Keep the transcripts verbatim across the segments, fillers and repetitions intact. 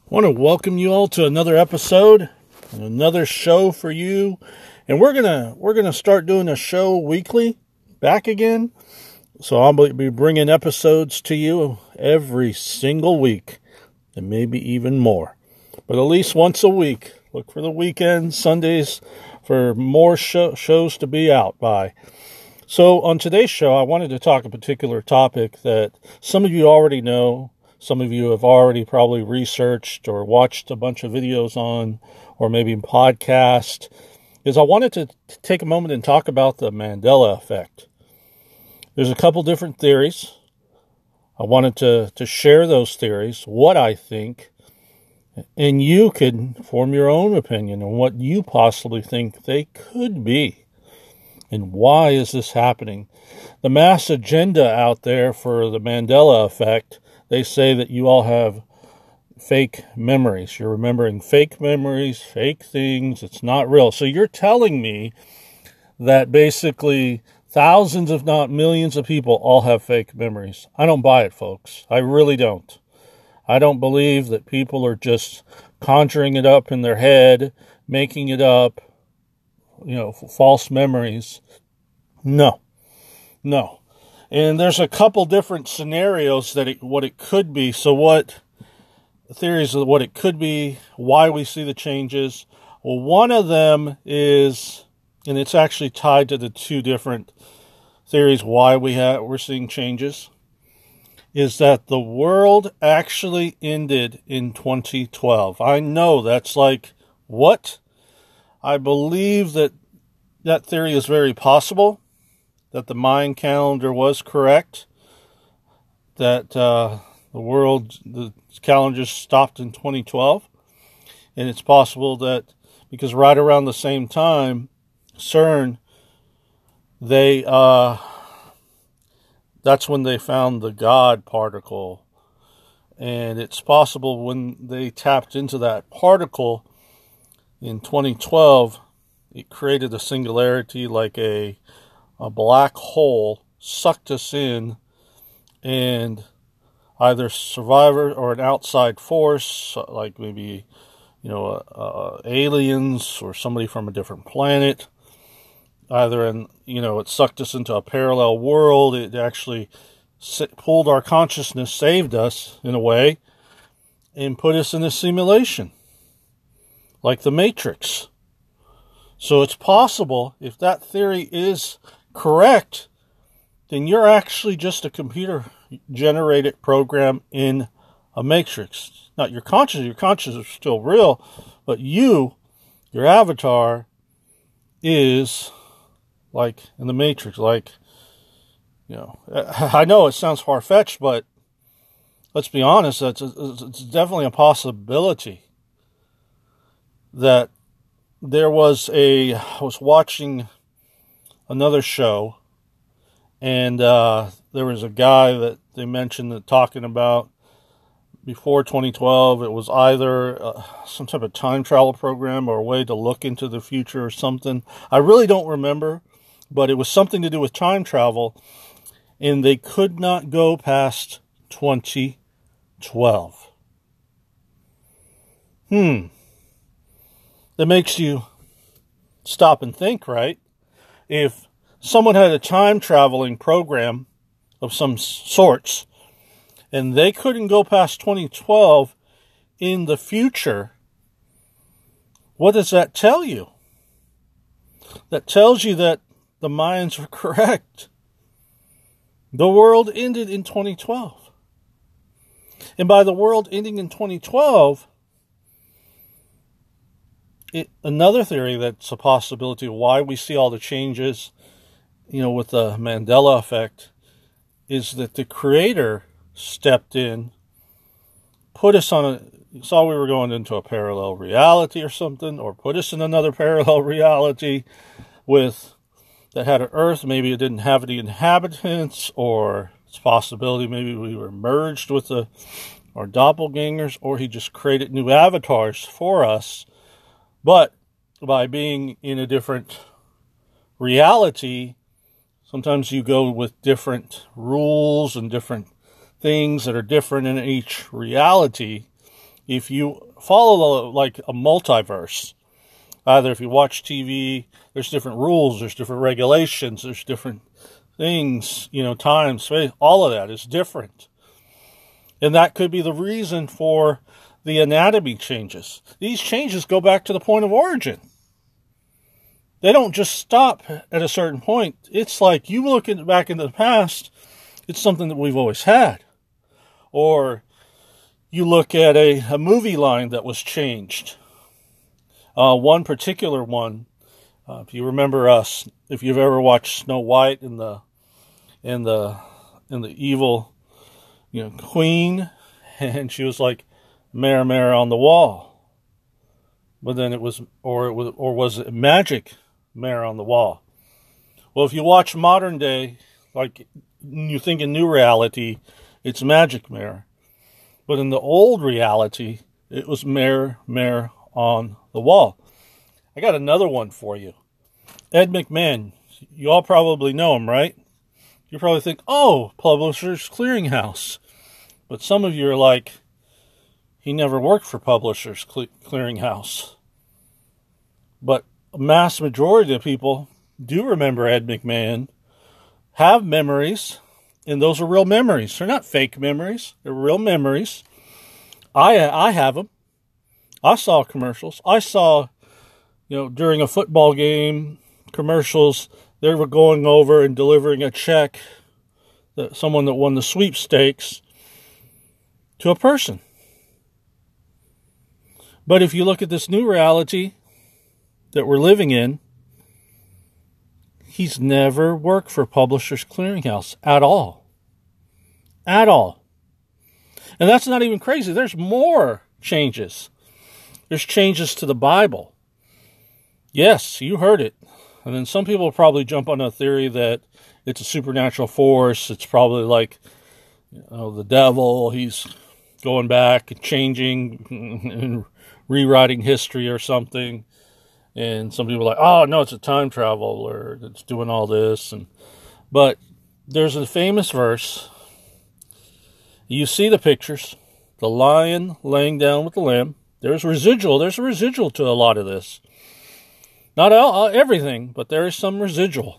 I want to welcome you all to another episode, another show for you. And we're gonna we're gonna start doing a show weekly back again. So I'll be bringing episodes to you every single week, and maybe even more. But at least once a week. Look for the weekends, Sundays, for more show, shows to be out by. So on today's show, I wanted to talk a particular topic that some of you already know. Some of you have already probably researched or watched a bunch of videos on, or maybe podcast, is I wanted to take a moment and talk about the Mandela effect. There's a couple different theories. I wanted to, to share those theories, what I think, and you can form your own opinion on what you possibly think they could be. And why is this happening? The mass agenda out there for the Mandela effect, they say that you all have fake memories. You're remembering fake memories, fake things. It's not real. So you're telling me that basically thousands, if not millions of people all have fake memories. I don't buy it, folks. I really don't. I don't believe that people are just conjuring it up in their head, making it up, you know, false memories. No. No. And there's a couple different scenarios that it, what it could be. So what theories of what it could be, why we see the changes. Well, one of them is, and it's actually tied to the two different theories why we have we're seeing changes, is that the world actually ended in twenty twelve. I know that's like, what? I believe that that theory is very possible, that the Mayan calendar was correct, that uh, the world, the calendar stopped in twenty twelve. And it's possible that, because right around the same time, CERN, they, uh, that's when they found the God particle. And it's possible when they tapped into that particle in twenty twelve, it created a singularity, like a a black hole, sucked us in, and either survivor or an outside force, like maybe, you know, uh, uh, aliens or somebody from a different planet, either in, you know, it sucked us into a parallel world. It actually pulled our consciousness, saved us in a way, and put us in a simulation, like the Matrix. So it's possible, if that theory is correct, then you're actually just a computer-generated program in a matrix. Not your conscious, your conscious is still real, but you, your avatar, is like in the Matrix. Like, you know, I know it sounds far-fetched, but let's be honest, it's, it's definitely a possibility that there was a, I was watching another show, and uh, there was a guy that they mentioned that talking about before twenty twelve, it was either uh, some type of time travel program or a way to look into the future or something. I really don't remember, but it was something to do with time travel, and they could not go past twenty twelve. Hmm. That makes you stop and think, right? If someone had a time traveling program of some sorts, and they couldn't go past twenty twelve in the future, what does that tell you? That tells you that the Mayans were correct. The world ended in twenty twelve. And by the world ending in twenty twelve, It, another theory that's a possibility of why we see all the changes, you know, with the Mandela effect, is that the Creator stepped in, put us on a, saw we were going into a parallel reality or something, or put us in another parallel reality with, that had an Earth, maybe it didn't have any inhabitants, or it's a possibility maybe we were merged with the, our doppelgangers, or he just created new avatars for us. But by being in a different reality, sometimes you go with different rules and different things that are different in each reality. if you follow like a multiverse, either if you watch T V, there's different rules, there's different regulations, there's different things, you know, time, space, all of that is different. And that could be the reason for the anatomy changes. These changes go back to the point of origin. They don't just stop at a certain point. It's like you look in, back into the past, it's something that we've always had. Or you look at a, a movie line that was changed. Uh, one particular one, uh, if you remember us, if you've ever watched Snow White and the and the and the evil, you know, queen, and she was like, "Mirror, mirror on the wall," but then it was, or it was, or was it magic mirror on the wall? Well, if you watch modern day, like you think in new reality, it's magic mirror, but in the old reality, it was mirror, mirror on the wall. I got another one for you. Ed McMahon. You all probably know him, right? You probably think, oh, Publishers Clearinghouse. But some of you are like, he never worked for Publishers Clearinghouse. But a mass majority of people do remember Ed McMahon, have memories, and those are real memories. They're not fake memories. They're real memories. I I have them. I saw commercials. I saw, you know, during a football game, commercials, they were going over and delivering a check, that someone that won the sweepstakes, to a person. But if you look at this new reality that we're living in, he's never worked for Publishers Clearinghouse at all. At all. And that's not even crazy. There's more changes. There's changes to the Bible. Yes, you heard it. And then some people will probably jump on a theory that it's a supernatural force. It's probably like, you know, the devil. He's going back and changing and rewriting history or something. And some people are like, oh, no, it's a time traveler that's doing all this. And But there's a famous verse. You see the pictures. The lion laying down with the lamb. There's residual. There's a residual to a lot of this. Not all, everything, but there is some residual.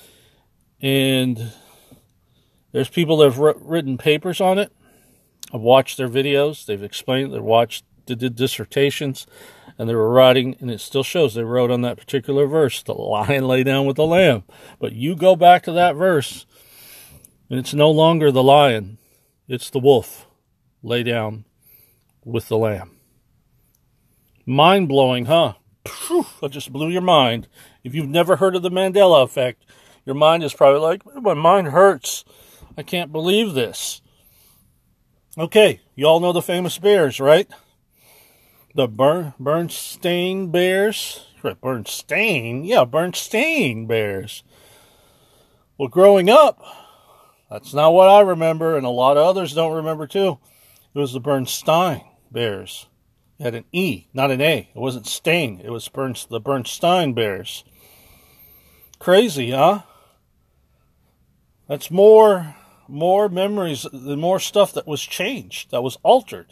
And there's people that have written papers on it. I've watched their videos. They've explained. They've watched, they did dissertations, and they were writing, and it still shows they wrote on that particular verse, the lion lay down with the lamb. But you go back to that verse, and it's no longer the lion. It's the wolf lay down with the lamb. Mind-blowing, huh? Phew, that just blew your mind. If you've never heard of the Mandela effect, your mind is probably like, my mind hurts. I can't believe this. Okay, you all know the famous bears, right? The Bern, Bernstein bears. Right, Bernstein? Yeah, Bernstein bears. Well, growing up, that's not what I remember, and a lot of others don't remember too. It was the Bernstein bears. It had an E, not an A. It wasn't Stain. It was Bern, the Bernstein bears. Crazy, huh? That's more, more memories, more stuff that was changed, that was altered.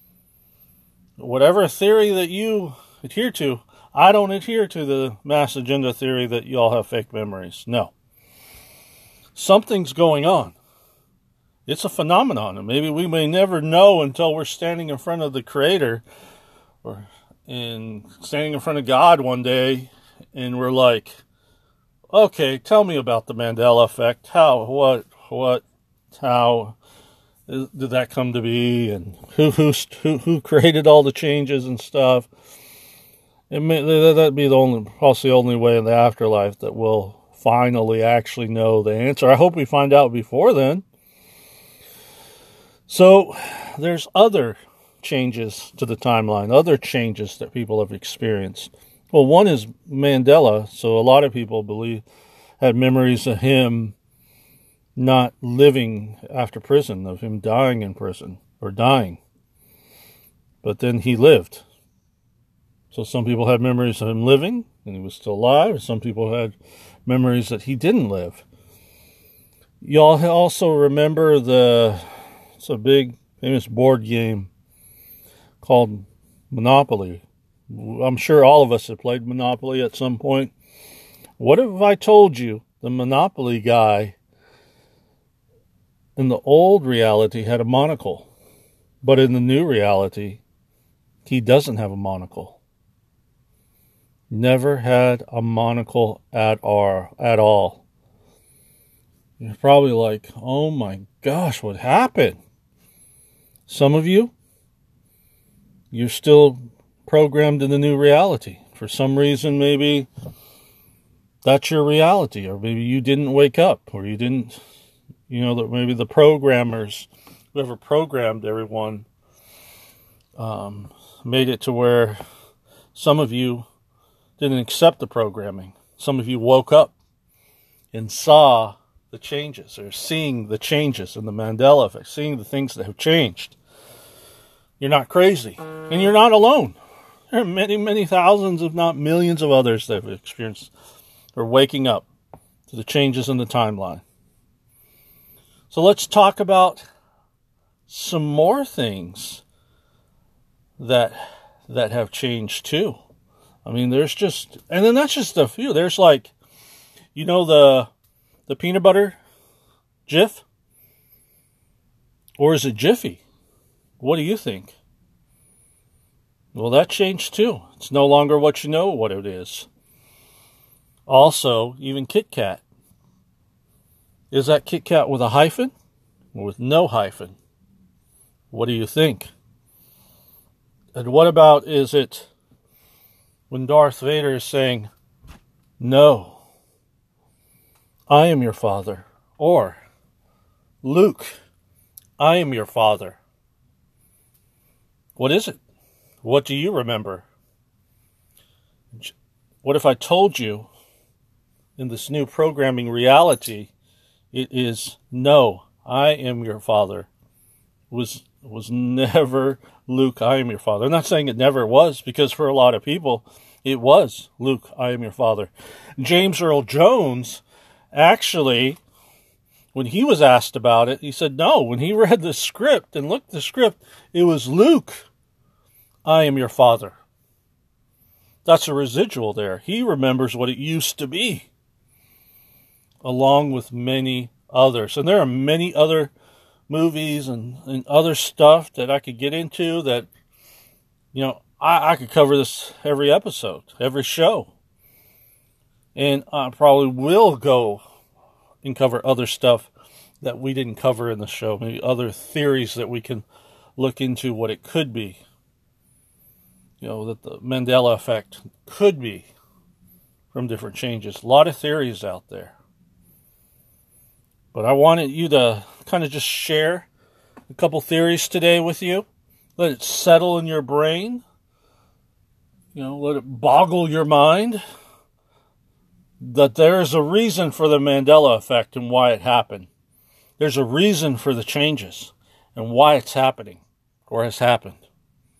Whatever theory that you adhere to, I don't adhere to the mass agenda theory that you all have fake memories. No. Something's going on. It's a phenomenon, and maybe we may never know until we're standing in front of the Creator or in standing in front of God one day, and we're like, okay, tell me about the Mandela effect. How, what, what, how is, did that come to be, and who, who, who, who created all the changes and stuff? It may, that'd be the only, possibly the only way in the afterlife that we'll finally actually know the answer. I hope we find out before then. So, there's other changes to the timeline, other changes that people have experienced. Well, one is Mandela. So, a lot of people believe, had memories of him not living after prison, of him dying in prison, or dying. But then he lived. So, some people had memories of him living, and he was still alive. Some people had memories that he didn't live. Y'all also remember the... It's a big, famous board game called Monopoly. I'm sure all of us have played Monopoly at some point. What if I told you the Monopoly guy in the old reality had a monocle, but in the new reality, he doesn't have a monocle? Never had a monocle at all. At all. You're probably like, oh my gosh, what happened? Some of you, you're still programmed in the new reality. For some reason, maybe that's your reality, or maybe you didn't wake up, or you didn't, you know, that maybe the programmers, whoever programmed everyone, um, made it to where some of you didn't accept the programming. Some of you woke up and saw the changes, or seeing the changes in the Mandela effect, seeing the things that have changed. You're not crazy, and you're not alone. There are many, many thousands, if not millions of others that have experienced or waking up to the changes in the timeline. So let's talk about some more things that that have changed too. I mean, there's just, and then that's just a few. There's like, you know, the the peanut butter Jif? Or is it Jiffy? What do you think? Well, that changed too. It's no longer what you know what it is. Also, even Kit Kat. Is that Kit Kat with a hyphen or with no hyphen? What do you think? And what about, is it when Darth Vader is saying, no, I am your father, or Luke, I am your father? What is it? What do you remember? What if I told you in this new programming reality, it is, no, I am your father? It was was never Luke, I am your father. I'm not saying it never was, because for a lot of people, it was Luke, I am your father. James Earl Jones, actually, when he was asked about it, he said no. When he read the script and looked at the script, it was Luke, I am your father. That's a residual there. He remembers what it used to be, along with many others. And there are many other movies and, and other stuff that I could get into that, you know, I, I could cover this every episode, every show. And I probably will go and cover other stuff that we didn't cover in the show. Maybe other theories that we can look into what it could be. You know, that the Mandela effect could be from different changes. A lot of theories out there. But I wanted you to kind of just share a couple theories today with you. Let it settle in your brain. You know, let it boggle your mind. That there's a reason for the Mandela effect and why it happened. There's a reason for the changes and why it's happening or has happened.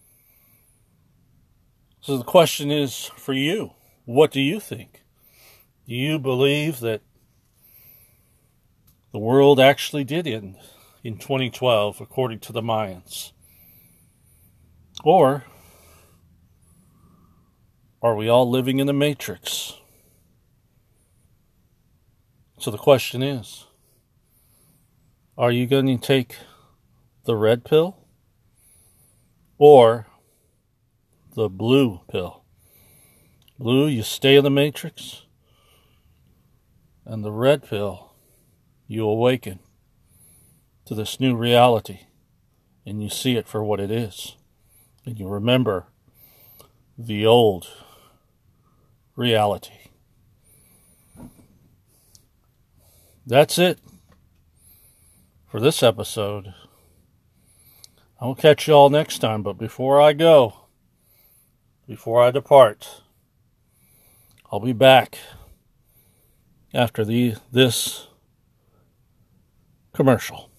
So the question is for you, what do you think? Do you believe that the world actually did end in twenty twelve, according to the Mayans? Or are we all living in the Matrix? So the question is, are you going to take the red pill or the blue pill? Blue, you stay in the Matrix, and the red pill, you awaken to this new reality, and you see it for what it is, and you remember the old reality. That's it for this episode. I'll catch you all next time, but before I go, before I depart, I'll be back after the this commercial.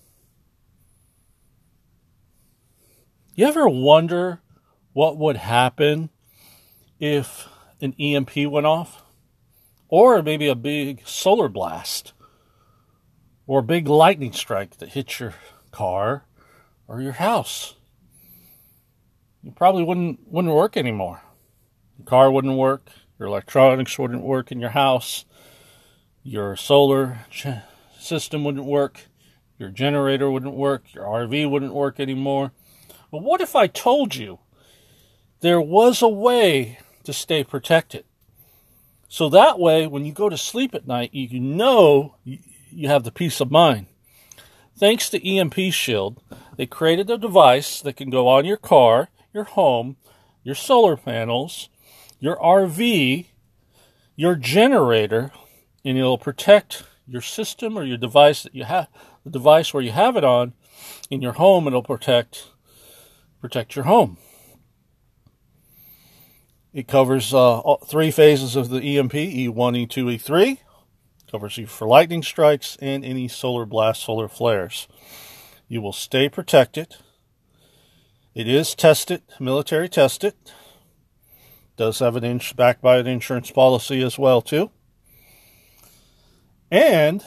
You ever wonder what would happen if an E M P went off? Or maybe a big solar blast? Or a big lightning strike that hits your car or your house? probably wouldn't wouldn't work anymore. Your car wouldn't work. Your electronics wouldn't work in your house. Your solar system wouldn't work. Your generator wouldn't work. Your R V wouldn't work anymore. But what if I told you there was a way to stay protected? So that way, when you go to sleep at night, you know you have the peace of mind. Thanks to E M P Shield, they created a device that can go on your car, your home, your solar panels, your R V, your generator, and it'll protect your system or your device that you have, the device where you have it on in your home. It'll protect protect your home. It covers uh, all, three phases of the E M P, E one, E two, E three. Covers you for lightning strikes and any solar blast, solar flares. You will stay protected. It is tested, military tested. Does have an inch backed by an insurance policy as well, too. And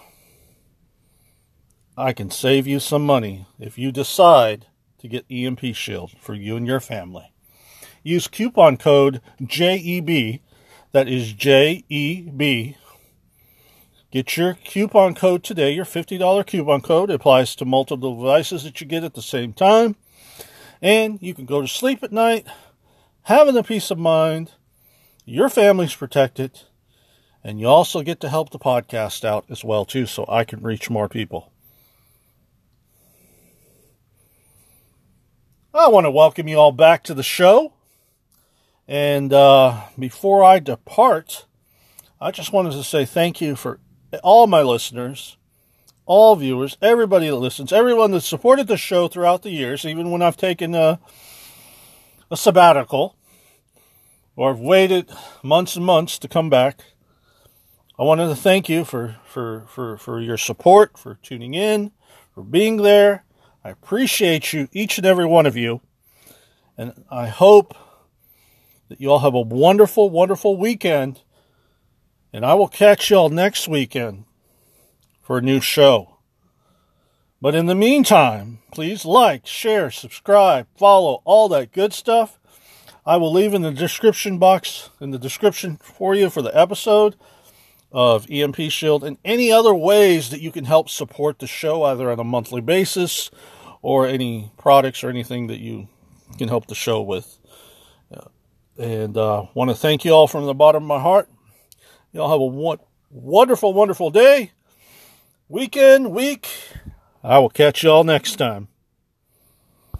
I can save you some money if you decide to get E M P Shield for you and your family. Use coupon code J E B, that is J E B. Get your coupon code today, your fifty dollars coupon code. It applies to multiple devices that you get at the same time. And you can go to sleep at night, having the peace of mind, your family's protected, and you also get to help the podcast out as well, too, so I can reach more people. I want to welcome you all back to the show. And uh, before I depart, I just wanted to say thank you for all my listeners, all viewers, everybody that listens, everyone that supported the show throughout the years, even when I've taken a, a sabbatical or I've waited months and months to come back. I wanted to thank you for, for, for, for your support, for tuning in, for being there. I appreciate you, each and every one of you. And I hope that you all have a wonderful, wonderful weekend. And I will catch y'all next weekend for a new show. But in the meantime, please like, share, subscribe, follow, all that good stuff. I will leave in the description box, in the description for you for the episode of E M P Shield and any other ways that you can help support the show, either on a monthly basis or any products or anything that you can help the show with. Uh, and uh, want to thank you all from the bottom of my heart. You all have a one, wonderful, wonderful day, weekend, week. I will catch you all next time.